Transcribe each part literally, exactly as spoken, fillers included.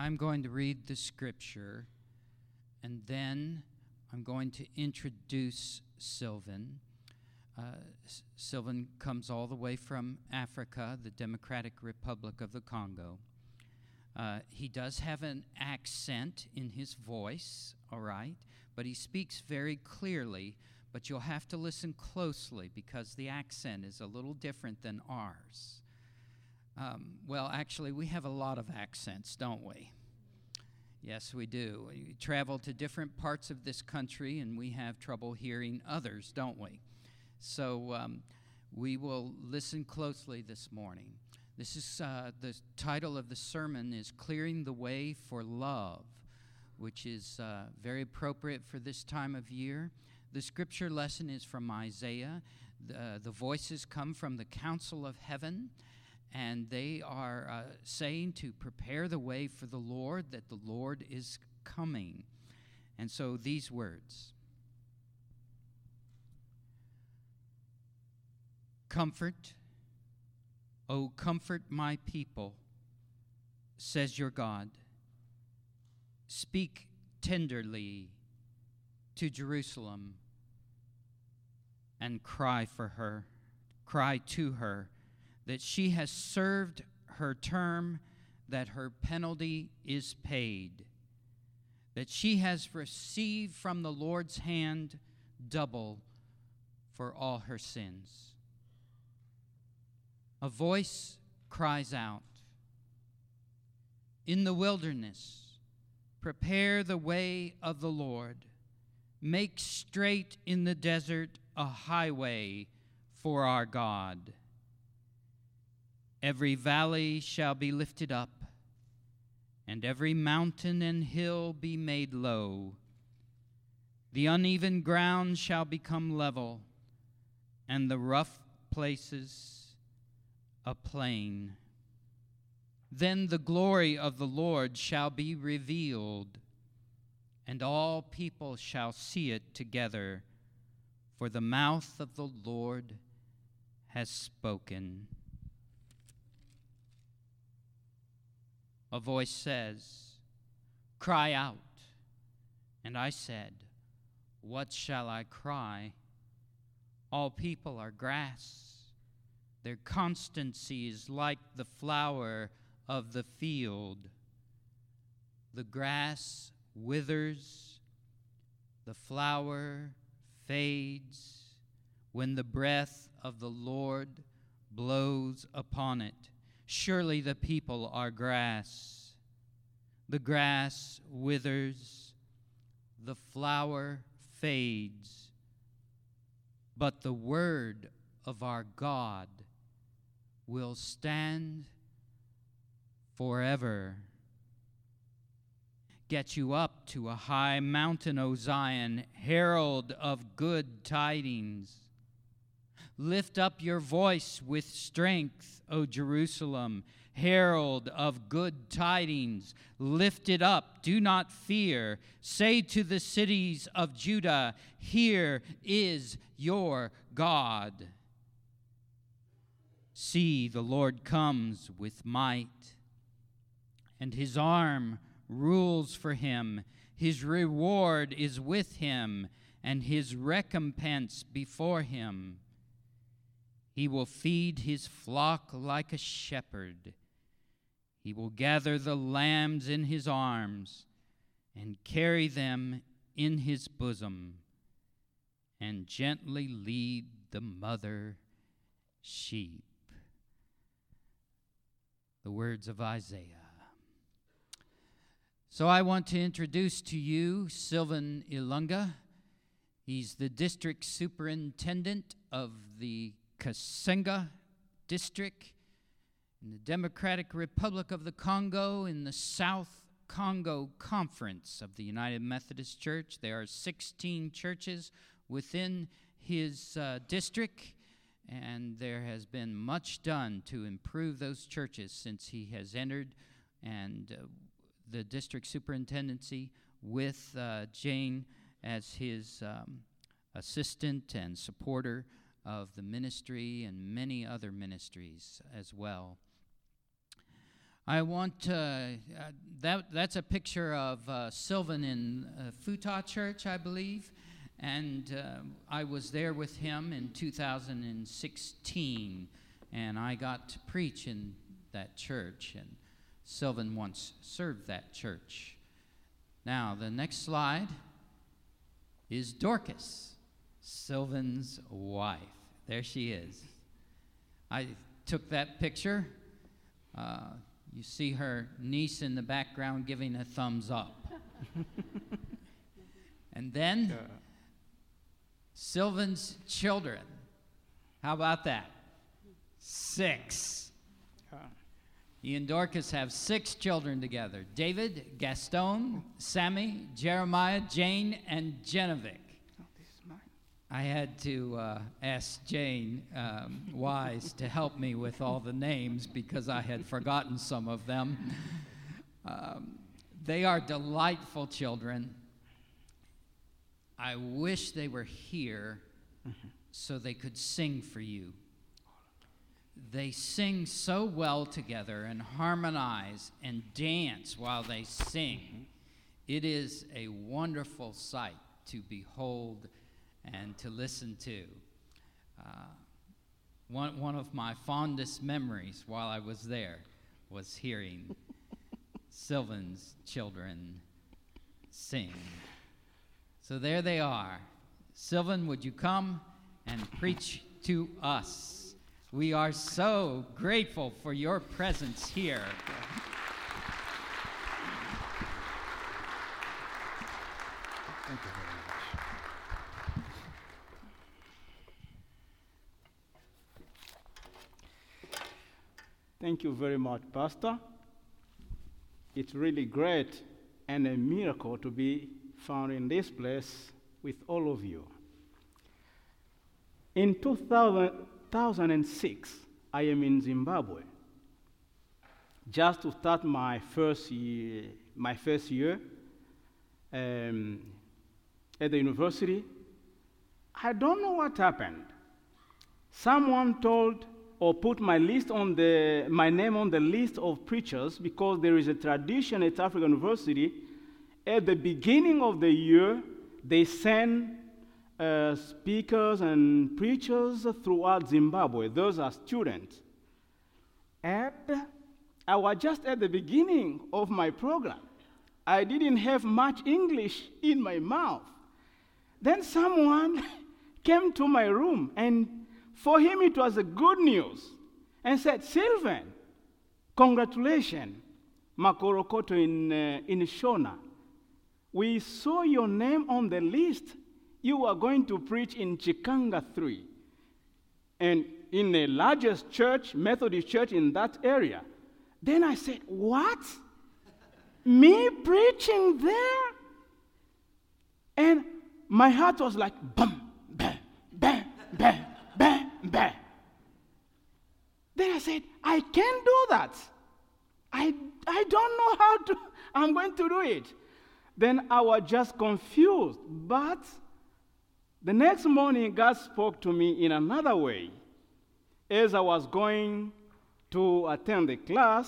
I'm going to read the scripture, and then I'm going to introduce Sylvan. Uh, S- Sylvan comes all the way from Africa, the Democratic Republic of the Congo. Uh, he does have an accent in his voice, all right, but he speaks very clearly, but you'll have to listen closely because the accent is a little different than ours. Um, well, actually, we have a lot of accents, don't we? Yes, we do. We travel to different parts of this country, and we have trouble hearing others, don't we? So um, we will listen closely this morning. This is uh, the title of the sermon is Clearing the Way for Love, which is uh, very appropriate for this time of year. The scripture lesson is from Isaiah. The, uh, the voices come from the council of heaven, and they are uh, saying to prepare the way for the Lord, that the Lord is coming. And so these words. Comfort, O comfort my people, says your God. Speak tenderly to Jerusalem and cry for her, cry to her that she has served her term, that her penalty is paid, that she has received from the Lord's hand double for all her sins. A voice cries out, in the wilderness, prepare the way of the Lord. Make straight in the desert a highway for our God. Every valley shall be lifted up, and every mountain and hill be made low. The uneven ground shall become level, and the rough places a plain. Then the glory of the Lord shall be revealed, and all people shall see it together, for the mouth of the Lord has spoken. A voice says, cry out. And I said, what shall I cry? All people are grass. Their constancy is like the flower of the field. The grass withers, the flower fades, when the breath of the Lord blows upon it. Surely the people are grass. The grass withers, the flower fades, but the word of our God will stand forever. Get you up to a high mountain, O Zion, herald of good tidings. Lift up your voice with strength, O Jerusalem, herald of good tidings. Lift it up, do not fear. Say to the cities of Judah, here is your God. See, the Lord comes with might, and his arm rules for him. His reward is with him, and his recompense before him. He will feed his flock like a shepherd. He will gather the lambs in his arms and carry them in his bosom, and gently lead the mother sheep. The words of Isaiah. So I want to introduce to you Sylvan Ilunga. He's the district superintendent of the Kasenga district in the Democratic Republic of the Congo in the South Congo Conference of the United Methodist Church. There are sixteen churches within his uh, district, and there has been much done to improve those churches since he has entered and uh, the district superintendency with uh, Jane as his um, assistant and supporter of the ministry and many other ministries as well. I want uh, uh, that. That's a picture of uh, Sylvan in uh, Futa Church, I believe, and uh, I was there with him in two thousand sixteen, and I got to preach in that church, and Sylvan once served that church. Now, the next slide is Dorcas, Sylvan's wife. There she is. I took that picture. Uh, you see her niece in the background giving a thumbs up. And then, yeah. Sylvan's children. How about that? Six. Yeah. He and Dorcas have six children together. David, Gaston, Sammy, Jeremiah, Jane, and Genevieve. I had to uh, ask Jane um, Wise to help me with all the names because I had forgotten some of them. Um, they are delightful children. I wish they were here mm-hmm. so they could sing for you. They sing so well together and harmonize and dance while they sing. Mm-hmm. It is a wonderful sight to behold and to listen to. Uh, one, one of my fondest memories while I was there was hearing Sylvan's children sing. So there they are. Sylvan, would you come and preach to us? We are so grateful for your presence here. Thank you. Thank you very much, Pastor. It's really great and a miracle to be found in this place with all of you. In two thousand six, I am in Zimbabwe. Just to start my first year, my first year um, at the university, I don't know what happened. Someone told or put my list on the my name on the list of preachers because there is a tradition at African University. At the beginning of the year, they send uh, speakers and preachers throughout Zimbabwe. Those are students. And I was just at the beginning of my program. I didn't have much English in my mouth. Then someone came to my room, and for him it was a good news, and said, "Sylvan, congratulations, Makorokoto in, uh, in Shona. We saw your name on the list. You are going to preach in Chikanga three, and in the largest church, Methodist church in that area." Then I said, "What? Me preaching there?" And my heart was like, bam, bam, bam, bam, bam, bam. Then I said, I can't do that. I, I don't know how to, I'm going to do it. Then I was just confused. But the next morning, God spoke to me in another way. As I was going to attend the class,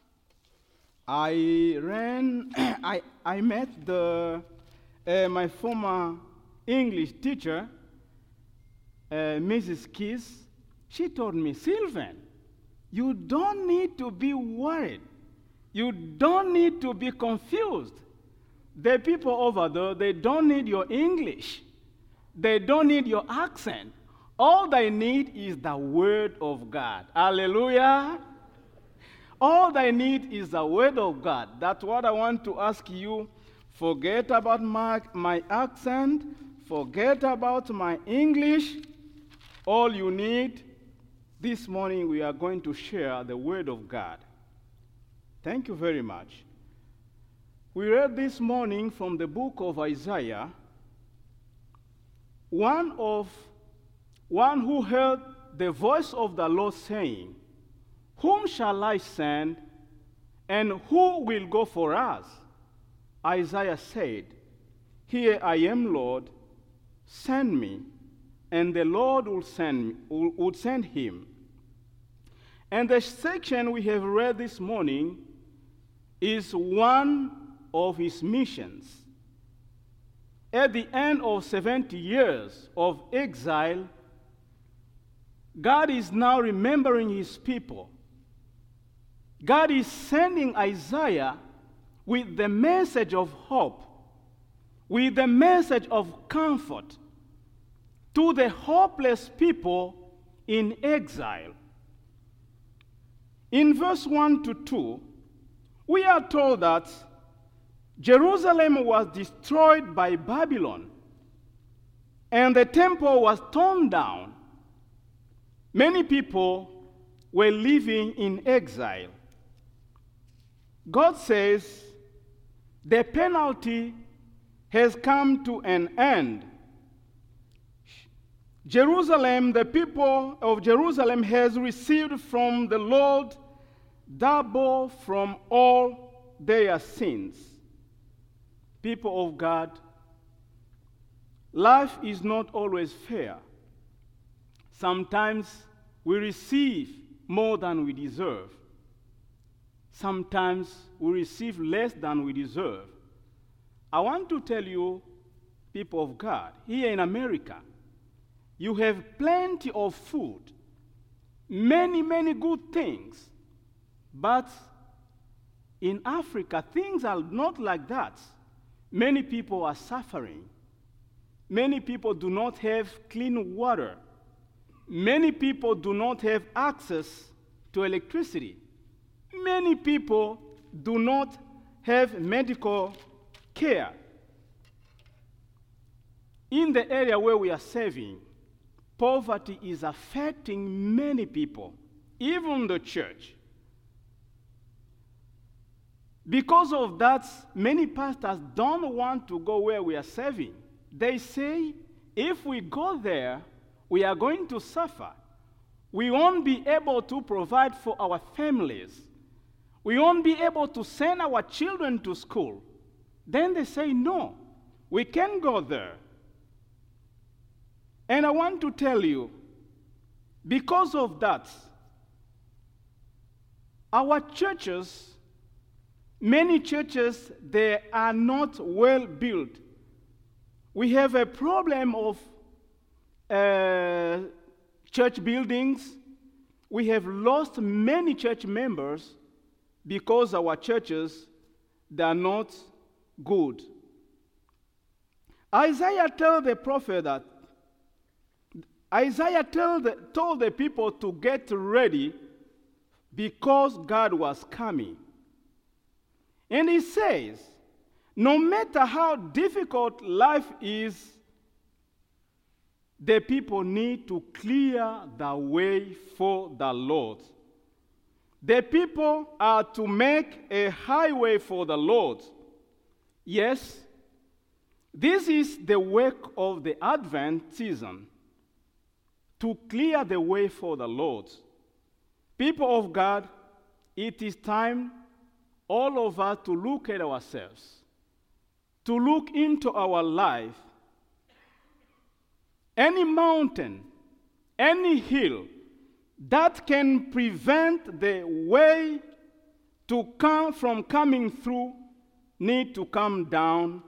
I ran, I, I met the, uh, my former English teacher, uh, Missus Kiss. She told me, "Sylvan, you don't need to be worried. You don't need to be confused. The people over there, they don't need your English. They don't need your accent. All they need is the Word of God." Hallelujah. All they need is the Word of God. That's what I want to ask you. Forget about my, my accent. Forget about my English. All you need, this morning we are going to share the Word of God. Thank you very much. We read this morning from the book of Isaiah, one of one who heard the voice of the Lord saying, "Whom shall I send, and who will go for us?" Isaiah said, "Here I am, Lord, send me." And the Lord would send, me, would send him. And the section we have read this morning is one of his missions. At the end of seventy years of exile, God is now remembering his people. God is sending Isaiah with the message of hope, with the message of comfort to the hopeless people in exile. In verse one to two, we are told that Jerusalem was destroyed by Babylon, and the temple was torn down. Many people were living in exile. God says the penalty has come to an end. Jerusalem, the people of Jerusalem has received from the Lord double from all their sins. People of God, life is not always fair. Sometimes we receive more than we deserve. Sometimes we receive less than we deserve. I want to tell you, people of God, here in America, you have plenty of food, many, many good things. But in Africa, things are not like that. Many people are suffering. Many people do not have clean water. Many people do not have access to electricity. Many people do not have medical care. In the area where we are serving, poverty is affecting many people, even the church. Because of that, many pastors don't want to go where we are serving. They say, if we go there, we are going to suffer. We won't be able to provide for our families. We won't be able to send our children to school. Then they say, no, we can go there. And I want to tell you, because of that, our churches, many churches, they are not well built. We have a problem of uh, church buildings. We have lost many church members because our churches, they are not good. Isaiah told the prophet that, Isaiah told the, told the people to get ready because God was coming. And he says, no matter how difficult life is, the people need to clear the way for the Lord. The people are to make a highway for the Lord. Yes, this is the work of the Advent season, to clear the way for the Lord. People of God, it is time all of us to look at ourselves, to look into our life. Any mountain, any hill that can prevent the way to come from coming through need to come down,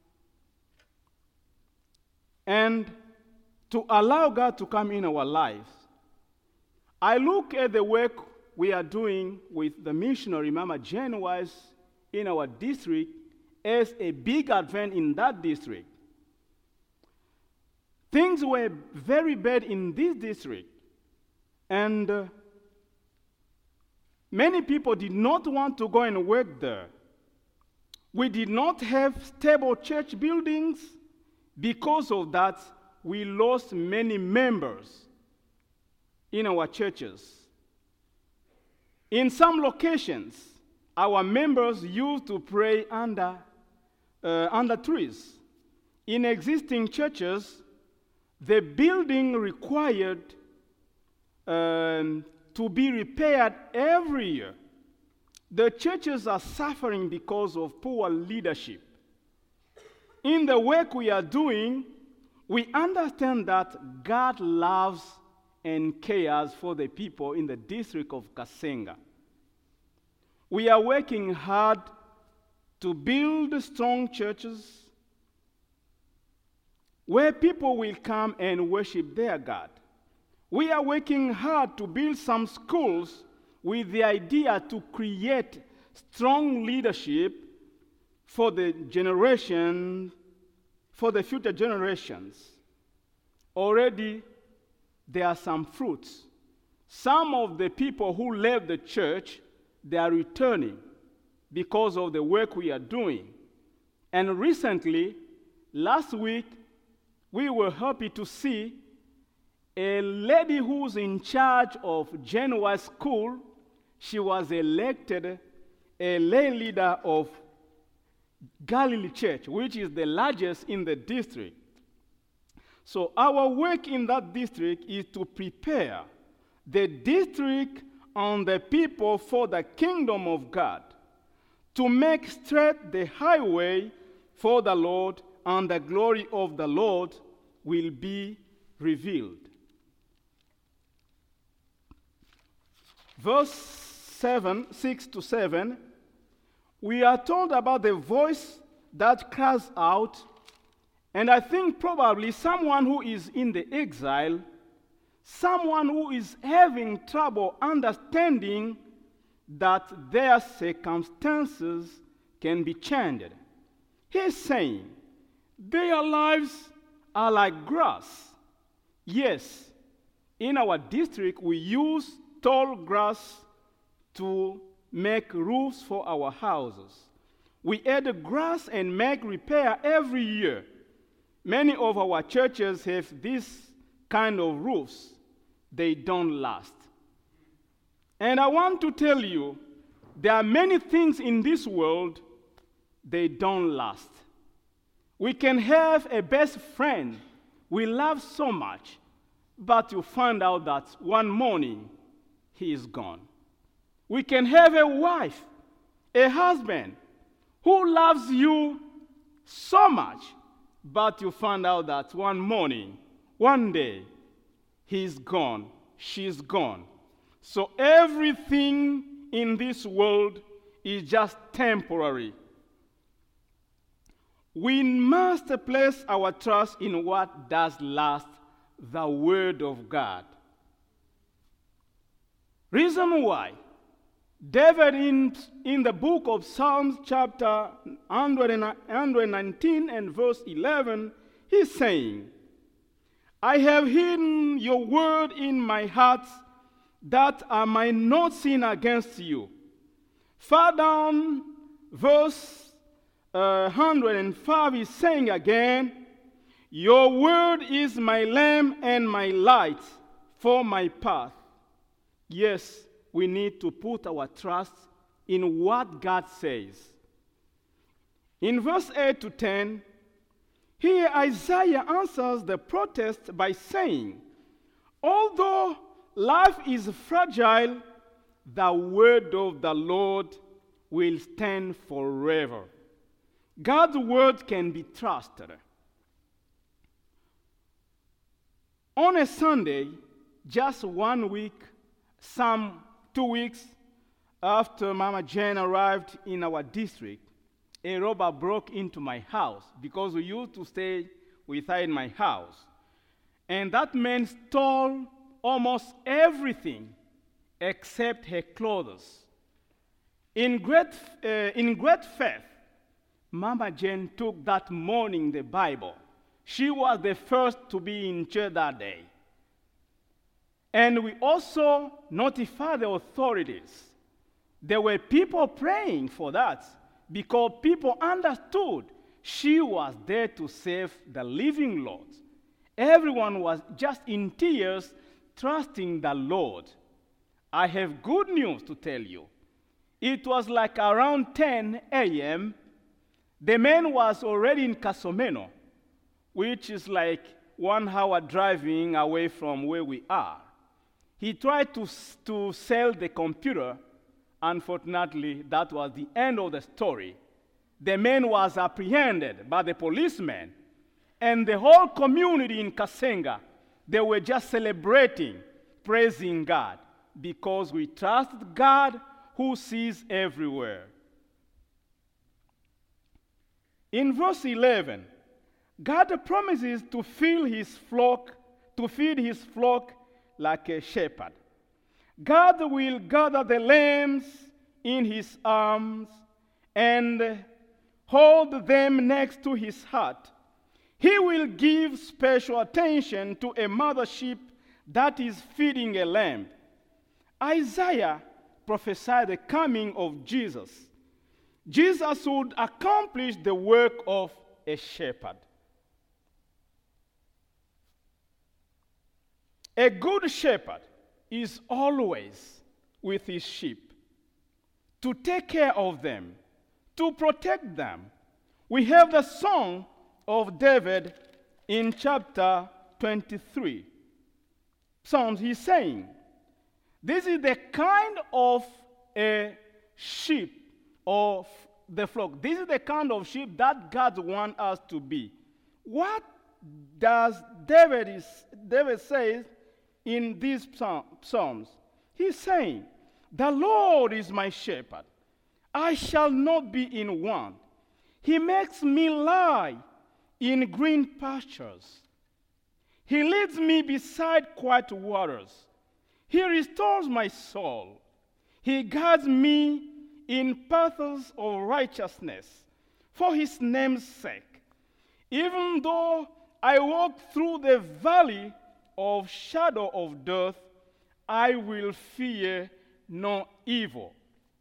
and to allow God to come in our lives. I look at the work we are doing with the missionary Mama Jane Wise in our district as a big advent in that district. Things were very bad in this district, and uh, many people did not want to go and work there. We did not have stable church buildings. Because of that, we lost many members in our churches. In some locations, our members used to pray under, uh, under trees. In existing churches, the building required um, to be repaired every year. The churches are suffering because of poor leadership. In the work we are doing, we understand that God loves and cares for the people in the district of Kasenga. We are working hard to build strong churches where people will come and worship their God. We are working hard to build some schools with the idea to create strong leadership for the generation, for the future generations. Already, there are some fruits. Some of the people who left the church, they are returning because of the work we are doing. And recently, last week, we were happy to see a lady who's in charge of Genoa School. She was elected a lay leader of Galilee Church, which is the largest in the district. So our work in that district is to prepare the district and the people for the kingdom of God, to make straight the highway for the Lord, and the glory of the Lord will be revealed. Verse seven, six to seven, we are told about the voice that cries out, and I think probably someone who is in the exile, someone who is having trouble understanding that their circumstances can be changed. He's saying, their lives are like grass. Yes, in our district we use tall grass to make roofs for our houses. We add grass and make repair every year. Many of our churches have this kind of roofs. They don't last. And I want to tell you, there are many things in this world, they don't last. We can have a best friend we love so much, but you find out that one morning he is gone. We can have a wife, a husband who loves you so much, but you find out that one morning, one day, he's gone, she's gone. So everything in this world is just temporary. We must place our trust in what does last, the Word of God. Reason why? David in, in the book of Psalms chapter one nineteen and verse eleven, he's saying, I have hidden your word in my heart that I might not sin against you. Far down, verse uh, one hundred five is saying again, your word is my lamp and my light for my path. Yes, we need to put our trust in what God says. In verse eight to ten, here Isaiah answers the protest by saying, although life is fragile, the word of the Lord will stand forever. God's word can be trusted. On a Sunday, just one week, some two weeks after Mama Jane arrived in our district, a robber broke into my house because we used to stay with her in my house. And that man stole almost everything except her clothes. In great, uh, in great faith, Mama Jane took that morning the Bible. She was the first to be in church that day. And we also notified the authorities. There were people praying for that because people understood she was there to save the living Lord. Everyone was just in tears, trusting the Lord. I have good news to tell you. It was like around ten a.m. The man was already in Kasomeno, which is like one hour driving away from where we are. He tried to, to sell the computer. Unfortunately, that was the end of the story. The man was apprehended by the policeman, and the whole community in Kasenga, they were just celebrating praising God because we trust God who sees everywhere. In verse eleven, God promises to fill his flock, to feed his flock like a shepherd. God will gather the lambs in his arms and hold them next to his heart. He will give special attention to a mother sheep that is feeding a lamb. Isaiah prophesied the coming of Jesus. Jesus would accomplish the work of a shepherd. A good shepherd is always with his sheep to take care of them, to protect them. We have the song of David in chapter twenty-three. Psalms, he's saying, this is the kind of a sheep of the flock. This is the kind of sheep that God wants us to be. What does David, is, David says in these psalms? He's saying, the Lord is my shepherd. I shall not be in want. He makes me lie in green pastures. He leads me beside quiet waters. He restores my soul. He guides me in paths of righteousness for his name's sake. Even though I walk through the valley of shadow of death, I will fear no evil.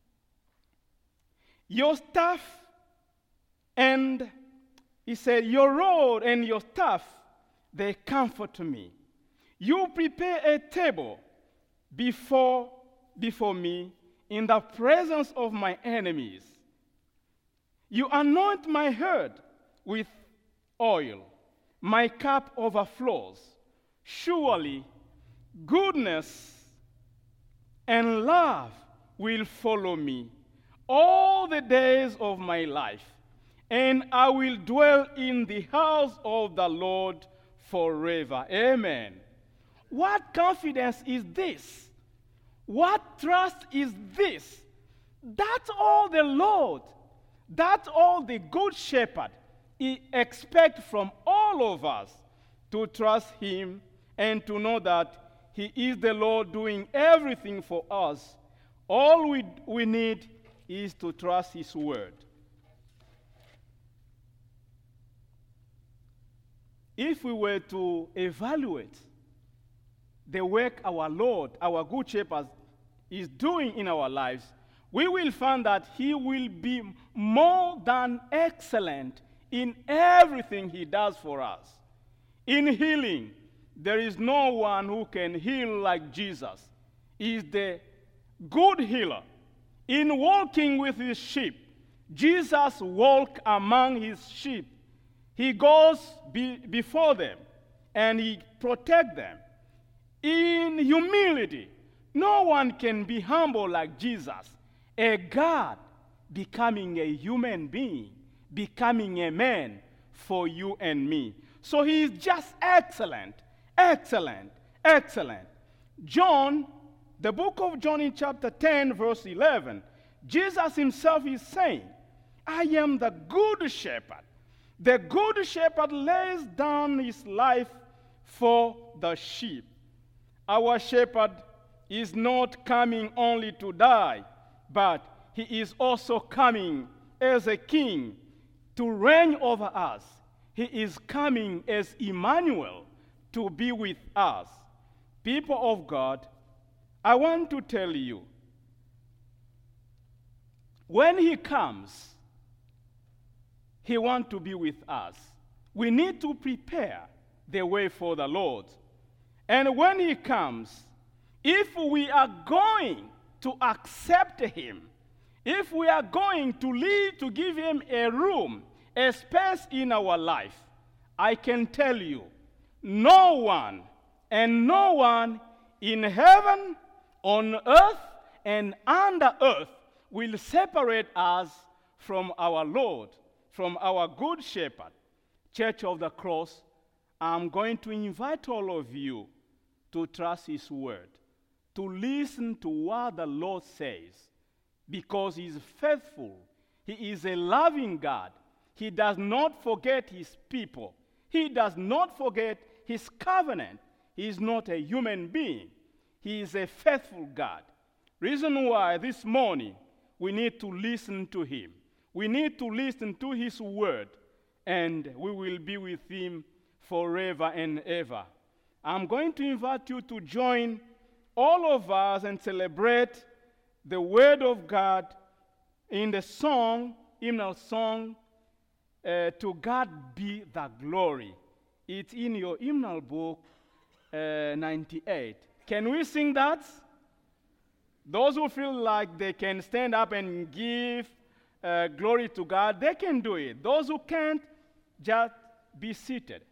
Your staff and, he said, your rod and your staff, they comfort me. You prepare a table before, before me in the presence of my enemies. You anoint my head with oil. My cup overflows. Surely goodness and love will follow me all the days of my life, and I will dwell in the house of the Lord forever. Amen. What confidence is this? What trust is this? That's all the Lord, that's all the good shepherd he expects from all of us, to trust him and to know that he is the Lord doing everything for us. All we, we need is to trust his word. If we were to evaluate the work our Lord, our good shepherd, is doing in our lives, we will find that he will be more than excellent in everything he does for us. In healing, there is no one who can heal like Jesus. He is the good healer. In walking with his sheep, Jesus walks among his sheep. He goes be, before them and he protects them. In humility, no one can be humble like Jesus. A God becoming a human being, becoming a man for you and me. So he is just excellent, excellent, excellent. John, the book of John in chapter ten, verse eleven, Jesus himself is saying, I am the good shepherd. The good shepherd lays down his life for the sheep. Our shepherd is not coming only to die, but he is also coming as a king to reign over us. He is coming as Emmanuel to be with us. People of God, I want to tell you, when he comes, he wants to be with us. We need to prepare the way for the Lord. And when he comes, if we are going to accept him, if we are going to leave, to give him a room, a space in our life, I can tell you, no one and no one in heaven, on earth, and under earth will separate us from our Lord, from our good shepherd. Church of the Cross, I'm going to invite all of you to trust His word, to listen to what the Lord says, because He is faithful. He is a loving God. He does not forget His people. He does not forget His covenant. He is not a human being. He is a faithful God. Reason why this morning we need to listen to Him. We need to listen to His word, and we will be with Him forever and ever. I'm going to invite you to join all of us and celebrate the word of God in the song, hymnal song, uh, To God Be the Glory. It's in your hymnal book, uh, ninety-eight. Can we sing that? Those who feel like they can stand up and give uh, glory to God, they can do it. Those who can't, just be seated.